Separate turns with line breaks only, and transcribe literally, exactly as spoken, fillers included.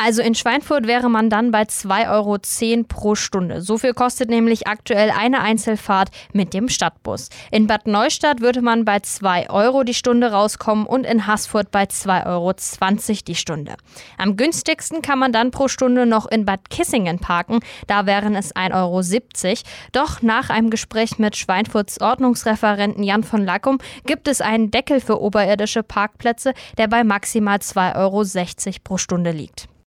Also in Schweinfurt wäre man dann bei zwei Euro zehn pro Stunde. So viel kostet nämlich aktuell eine Einzelfahrt mit dem Stadtbus. In Bad Neustadt würde man bei zwei Euro die Stunde rauskommen und in Haßfurt bei zwei Euro zwanzig die Stunde. Am günstigsten kann man dann pro Stunde noch in Bad Kissingen parken. Da wären es ein Euro siebzig. Doch nach einem Gespräch mit Schweinfurts Ordnungsreferenten Jan von Lackum gibt es einen Deckel für oberirdische Parkplätze, der bei maximal zwei Euro sechzig pro Stunde liegt.